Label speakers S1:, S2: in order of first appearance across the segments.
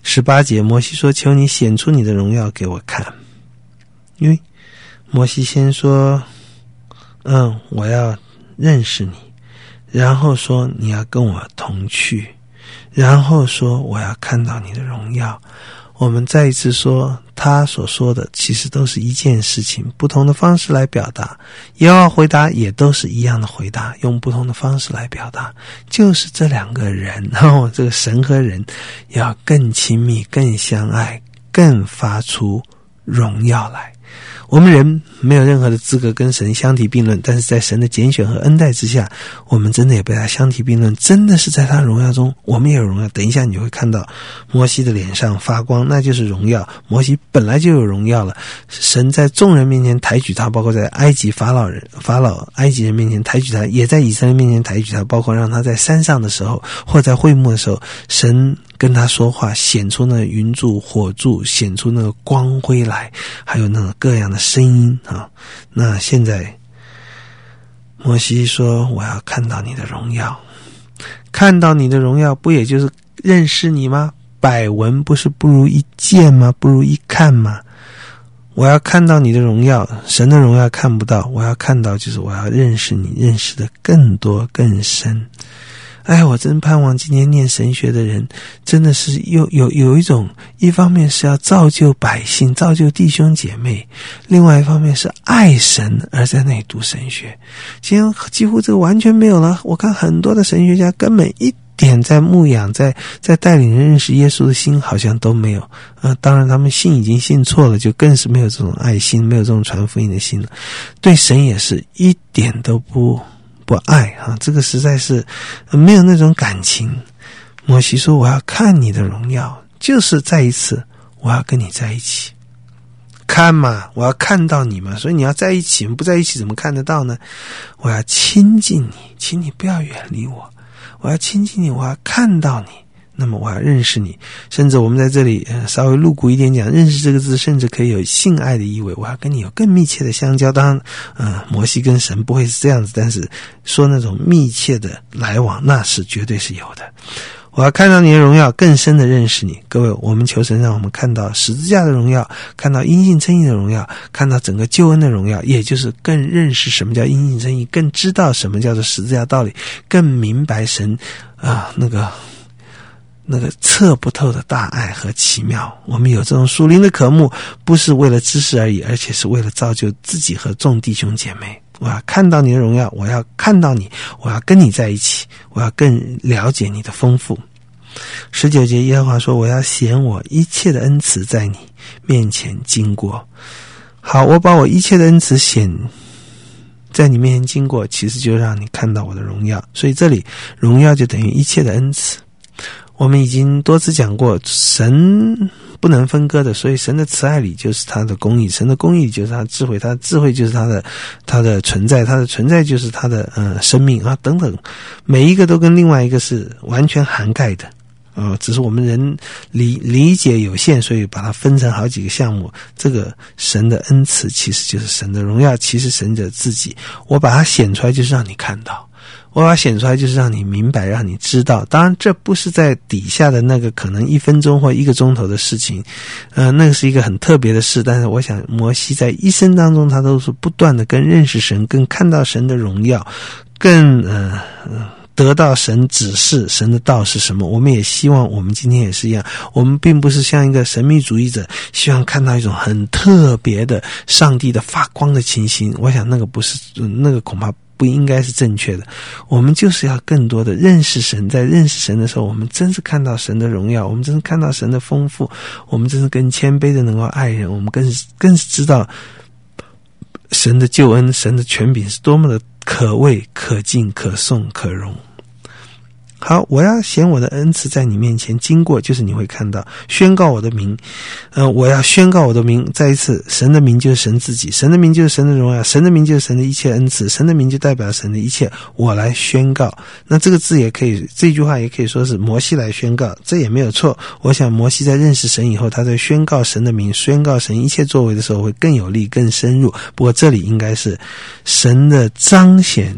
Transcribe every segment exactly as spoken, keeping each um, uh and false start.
S1: 十八节，摩西说，求你显出你的荣耀给我看。因为摩西先说，嗯，我要认识你，然后说你要跟我同去，然后说我要看到你的荣耀。我们再一次说，他所说的其实都是一件事情，不同的方式来表达。耶和华回答也都是一样的回答，用不同的方式来表达，就是这两个人，然后这个神和人要更亲密、更相爱、更发出荣耀来。我们人没有任何的资格跟神相提并论，但是在神的拣选和恩待之下，我们真的也被他相提并论，真的是在他荣耀中我们也有荣耀。等一下你会看到摩西的脸上发光，那就是荣耀。摩西本来就有荣耀了，神在众人面前抬举他，包括在埃及法老人法老埃及人面前抬举他，也在以色列面前抬举他，包括让他在山上的时候或在会幕的时候，神跟他说话，显出那云柱火柱，显出那个光辉来，还有那个各样的声音啊。那现在摩西说，我要看到你的荣耀。看到你的荣耀，不也就是认识你吗？百闻不是不如一见吗？不如一看吗？我要看到你的荣耀，神的荣耀看不到，我要看到就是我要认识你，认识的更多更深。哎，我真盼望今天念神学的人真的是有有有一种，一方面是要造就百姓，造就弟兄姐妹，另外一方面是爱神而在那里读神学。今天几乎这个完全没有了，我看很多的神学家根本一点在牧养，在在带领人认识耶稣的心好像都没有。呃，当然他们信已经信错了，就更是没有这种爱心，没有这种传福音的心了。对神也是一点都不不爱啊，这个实在是没有那种感情。摩西说，我要看你的荣耀，就是再一次我要跟你在一起。看嘛，我要看到你嘛，所以你要在一起，不在一起怎么看得到呢？我要亲近你，请你不要远离我，我要亲近你，我要看到你，那么我要认识你。甚至我们在这里、呃、稍微露骨一点讲，认识这个字甚至可以有性爱的意味，我要跟你有更密切的相交。当然呃，摩西跟神不会是这样子，但是说那种密切的来往，那是绝对是有的。我要看到你的荣耀，更深的认识你。各位，我们求神让我们看到十字架的荣耀，看到因信称义的荣耀，看到整个救恩的荣耀，也就是更认识什么叫因信称义，更知道什么叫做十字架道理，更明白神啊、呃、那个那个测不透的大爱和奇妙。我们有这种属灵的渴慕，不是为了知识而已，而且是为了造就自己和众弟兄姐妹。我要看到你的荣耀，我要看到你，我要跟你在一起，我要更了解你的丰富。十九节，耶和华说，我要显我一切的恩慈在你面前经过。好，我把我一切的恩慈显在你面前经过，其实就让你看到我的荣耀。所以这里荣耀就等于一切的恩慈。我们已经多次讲过，神不能分割的，所以神的慈爱里就是他的公义，神的公义里就是他的智慧，他的智慧就是他的他的存在，他的存在就是他的呃生命啊等等，每一个都跟另外一个是完全涵盖的。呃，只是我们人理理解有限，所以把它分成好几个项目。这个神的恩慈其实就是神的荣耀，其实神的自己，我把它显出来就是让你看到，我把它显出来就是让你明白，让你知道。当然这不是在底下的那个可能一分钟或一个钟头的事情，呃，那个是一个很特别的事，但是我想摩西在一生当中他都是不断的更认识神，更看到神的荣耀，更呃得到神指示神的道是什么。我们也希望我们今天也是一样，我们并不是像一个神秘主义者希望看到一种很特别的上帝的发光的情形，我想那个不是，那个恐怕不应该是正确的。我们就是要更多的认识神，在认识神的时候，我们真是看到神的荣耀，我们真是看到神的丰富，我们真是更谦卑的能够爱人，我们更是更是知道神的救恩，神的权柄是多么的可畏、可敬、可颂、可荣。好，我要显我的恩慈在你面前经过，就是你会看到宣告我的名。呃，我要宣告我的名。再一次，神的名就是神自己，神的名就是神的荣耀，神的名就是神的一切恩慈，神的名就代表神的一切，我来宣告。那这个字也可以，这句话也可以说是摩西来宣告，这也没有错。我想摩西在认识神以后，他在宣告神的名，宣告神一切作为的时候会更有力、更深入。不过这里应该是神的彰显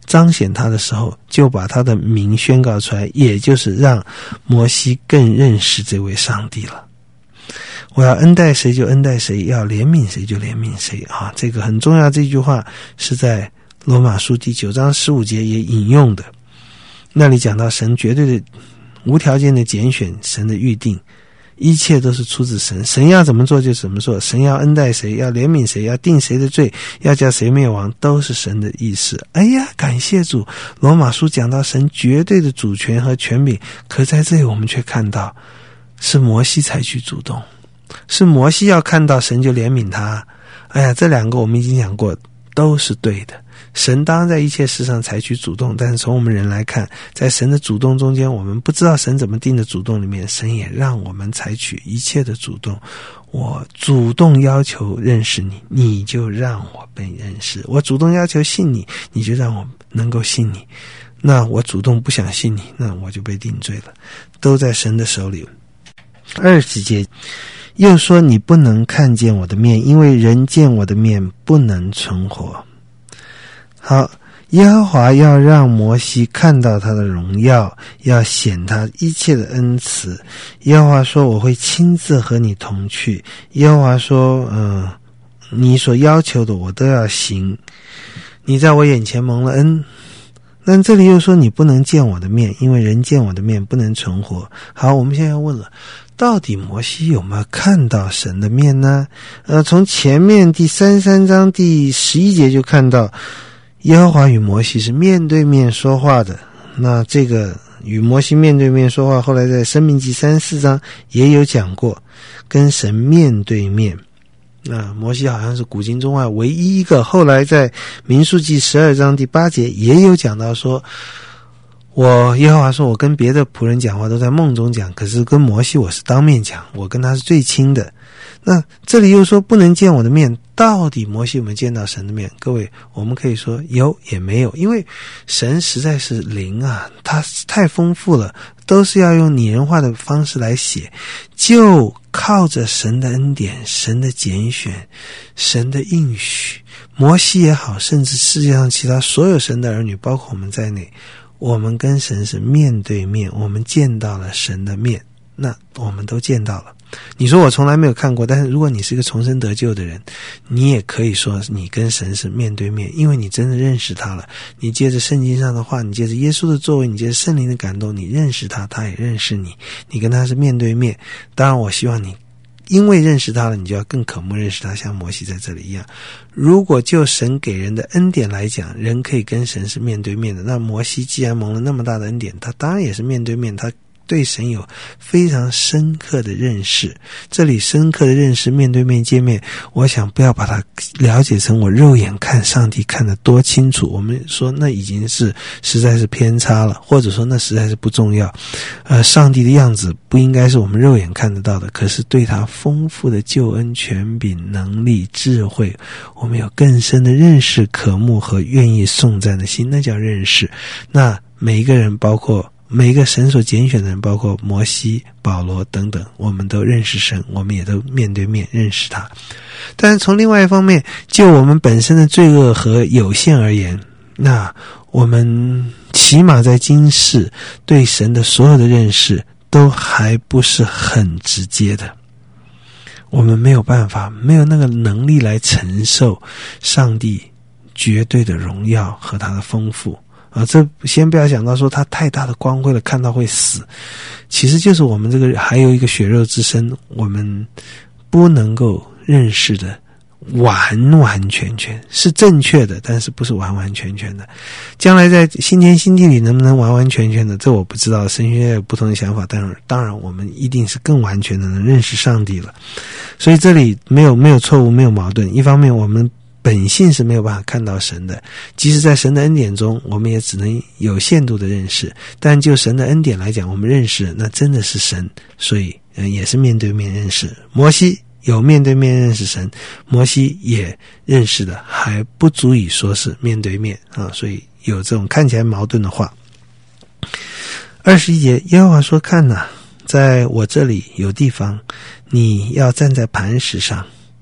S1: 彰显他的时候，就把他的名宣告出来，也就是让摩西更认识这位上帝了。我要恩待谁就恩待谁，要怜悯谁就怜悯谁啊！这个很重要，这句话是在罗马书第九章十五节也引用的。那里讲到神绝对的无条件的拣选，神的预定，一切都是出自神，神要怎么做就怎么做，神要恩待谁，要怜悯谁，要定谁的罪，要叫谁灭亡，都是神的意思。哎呀，感谢主，罗马书讲到神绝对的主权和权柄，可在这里我们却看到是摩西采取主动，是摩西要看到神就怜悯他。哎呀，这两个我们已经讲过，都是对的。神当然在一切事上采取主动，但是从我们人来看，在神的主动中间，我们不知道神怎么定的主动里面，神也让我们采取一切的主动。我主动要求认识你，你就让我被认识；我主动要求信你，你就让我能够信你。那我主动不想信你，那我就被定罪了，都在神的手里。二十节又说，你不能看见我的面，因为人见我的面不能存活。好，耶和华要让摩西看到他的荣耀，要显他一切的恩慈。耶和华说，我会亲自和你同去。耶和华说，嗯、呃，你所要求的我都要行。你在我眼前蒙了恩。但这里又说，你不能见我的面，因为人见我的面不能存活。好，我们现在要问了，到底摩西有没有看到神的面呢？呃，从前面第三十三章第十一节就看到耶和华与摩西是面对面说话的。那这个与摩西面对面说话，后来在申命记三十四章也有讲过，跟神面对面。那摩西好像是古今中外唯一一个，后来在民数记十二章第八节也有讲到说，我耶和华说，我跟别的仆人讲话都在梦中讲，可是跟摩西我是当面讲，我跟他是最亲的。那这里又说不能见我的面，到底摩西有没有见到神的面？各位，我们可以说有也没有，因为神实在是灵啊，他太丰富了，都是要用拟人化的方式来写，就靠着神的恩典，神的拣选，神的应许，摩西也好，甚至世界上其他所有神的儿女，包括我们在内，我们跟神是面对面，我们见到了神的面，那我们都见到了。你说我从来没有看过，但是如果你是一个重生得救的人，你也可以说你跟神是面对面，因为你真的认识他了。你借着圣经上的话，你借着耶稣的作为，你借着圣灵的感动，你认识他，他也认识你，你跟他是面对面。当然我希望你因为认识他了，你就要更渴慕认识他，像摩西在这里一样。如果就神给人的恩典来讲，人可以跟神是面对面的，那摩西既然蒙了那么大的恩典，他当然也是面对面，他对神有非常深刻的认识。这里深刻的认识，面对面见面，我想不要把它了解成我肉眼看上帝看得多清楚，我们说那已经是实在是偏差了，或者说那实在是不重要。呃，上帝的样子不应该是我们肉眼看得到的，可是对他丰富的救恩、权柄、能力、智慧，我们有更深的认识、渴慕和愿意颂赞的心，那叫认识。那每一个人，包括每一个神所拣选的人，包括摩西、保罗等等，我们都认识神，我们也都面对面认识他。但是从另外一方面，就我们本身的罪恶和有限而言，那我们起码在今世对神的所有的认识都还不是很直接的，我们没有办法，没有那个能力来承受上帝绝对的荣耀和他的丰富啊，这先不要讲到说他太大的光辉了，看到会死，其实就是我们这个还有一个血肉之身，我们不能够认识的完完全全是正确的，但是不是完完全全的。将来在新天新地里能不能完完全全的，这我不知道，神学院有不同的想法，但是当然我们一定是更完全的能认识上帝了。所以这里没有没有错误，没有矛盾。一方面我们本性是没有办法看到神的，即使在神的恩典中，我们也只能有限度的认识，但就神的恩典来讲，我们认识那真的是神，所以、呃、也是面对面认识。摩西有面对面认识神，摩西也认识的还不足以说是面对面啊，所以有这种看起来矛盾的话。二十一节，耶和华说，看哪，在我这里有地方，你要站在磐石上，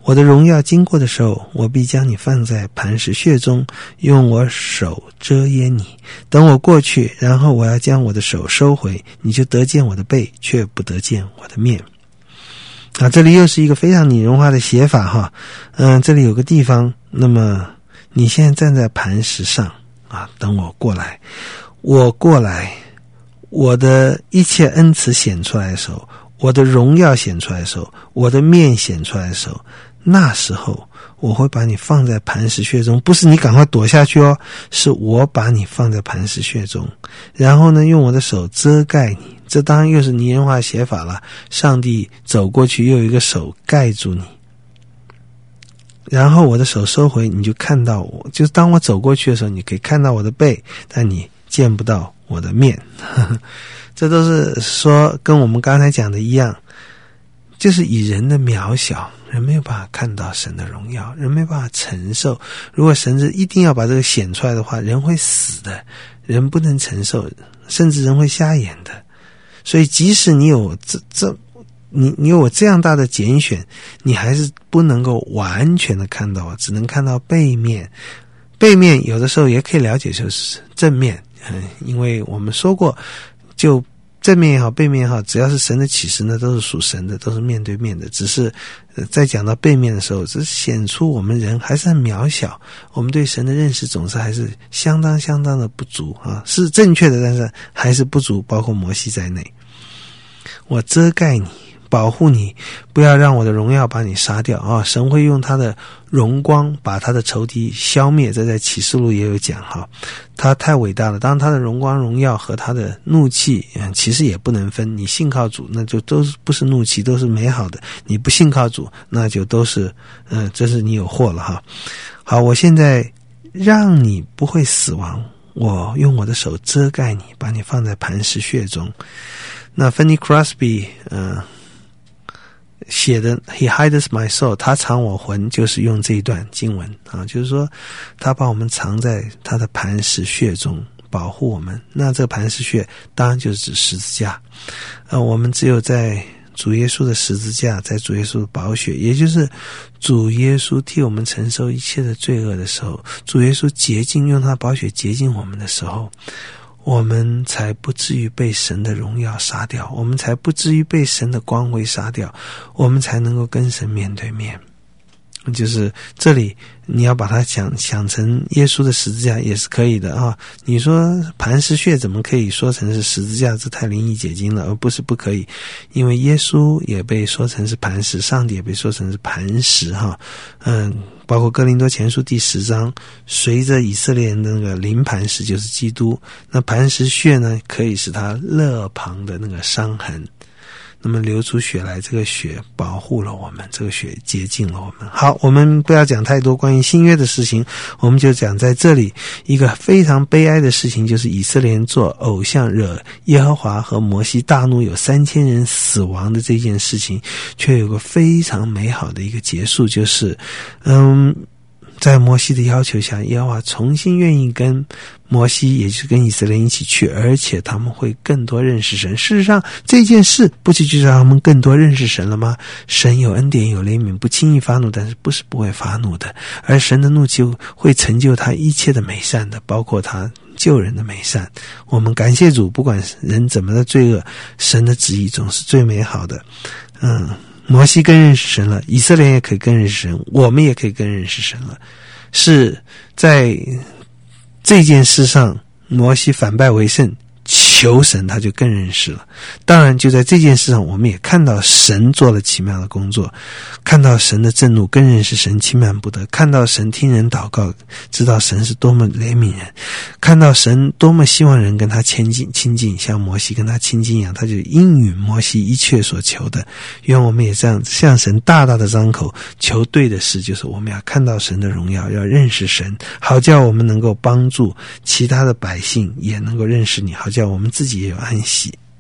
S1: 我的荣耀经过的时候，我必将你放在磐石穴中，用我手遮掩你。等我过去，然后我要将我的手收回，你就得见我的背，却不得见我的面。啊，这里又是一个非常拟人化的写法哈。嗯，这里有个地方，那么你现在站在磐石上啊，等我过来，我过来，我的一切恩慈显出来的时候，我的荣耀显出来的时候，我的面显出来的时候，那时候我会把你放在磐石穴中，不是你赶快躲下去哦，是我把你放在磐石穴中，然后呢，用我的手遮盖你。这当然又是拟人化写法了，上帝走过去，又有一个手盖住你，然后我的手收回，你就看到我，就是当我走过去的时候，你可以看到我的背，但你见不到我的面。这都是说跟我们刚才讲的一样，就是以人的渺小，人没有办法看到神的荣耀，人没有办法承受。如果神是一定要把这个显出来的话，人会死的，人不能承受，甚至人会瞎眼的。所以即使你有这这你你有我这样大的拣选，你还是不能够完全的看到，只能看到背面。背面有的时候也可以了解就是正面，嗯，因为我们说过，就正面也好，背面也好，只要是神的启示呢，都是属神的，都是面对面的。只是、呃、在讲到背面的时候，只是显出我们人还是很渺小，我们对神的认识总是还是相当相当的不足啊，是正确的，但是还是不足，包括摩西在内。我遮盖你，保护你，不要让我的荣耀把你杀掉啊！神会用他的荣光把他的仇敌消灭，这在启示录也有讲哈。他太伟大了，当他的荣光荣耀和他的怒气、嗯、其实也不能分。你信靠主，那就都是不是怒气，都是美好的；你不信靠主，那就都是嗯，这是你有祸了哈。好，我现在让你不会死亡，我用我的手遮盖你，把你放在磐石穴中。那 Fanny Crosby 呃写的 He hides my soul， 他藏我魂，就是用这一段经文啊，就是说他把我们藏在他的磐石穴中，保护我们。那这个磐石穴当然就是指十字架，呃，我们只有在主耶稣的十字架，在主耶稣的宝血，也就是主耶稣替我们承受一切的罪恶的时候，主耶稣洁净，用他宝血洁净我们的时候，我们才不至于被神的荣耀杀掉，我们才不至于被神的光辉杀掉，我们才能够跟神面对面。就是这里你要把它想想成耶稣的十字架也是可以的啊。你说磐石穴怎么可以说成是十字架？这太灵异解经了，而不是不可以，因为耶稣也被说成是磐石，上帝也被说成是磐石哈。嗯，包括哥林多前书第十章，随着以色列人的那个灵磐石就是基督，那磐石穴呢，可以是他肋旁的那个伤痕。那么流出血来，这个血保护了我们，这个血洁净了我们。好，我们不要讲太多关于新约的事情，我们就讲在这里一个非常悲哀的事情，就是以色列人做偶像，惹耶和华和摩西大怒，有三千人死亡的这件事情，却有个非常美好的一个结束，就是嗯在摩西的要求下，耶和华重新愿意跟摩西，也就是跟以色列人一起去，而且他们会更多认识神。事实上这件事不就是让他们更多认识神了吗？神有恩典有怜悯，不轻易发怒，但是不是不会发怒的，而神的怒气会成就他一切的美善的，包括他救人的美善。我们感谢主，不管人怎么的罪恶，神的旨意总是最美好的。嗯，摩西更认识神了，以色列人也可以更认识神，我们也可以更认识神了。是在这件事上，摩西反败为胜，求神，他就更认识了。当然就在这件事上，我们也看到神做了奇妙的工作，看到神的震怒，更认识神轻慢不得，看到神听人祷告，知道神是多么怜悯人，看到神多么希望人跟他亲近亲近，像摩西跟他亲近一样，他就应允摩西一切所求的。愿我们也这样向神大大的张口求对的事，就是我们要看到神的荣耀，要认识神，好叫我们能够帮助其他的百姓也能够认识你，好叫我们自己也有安息。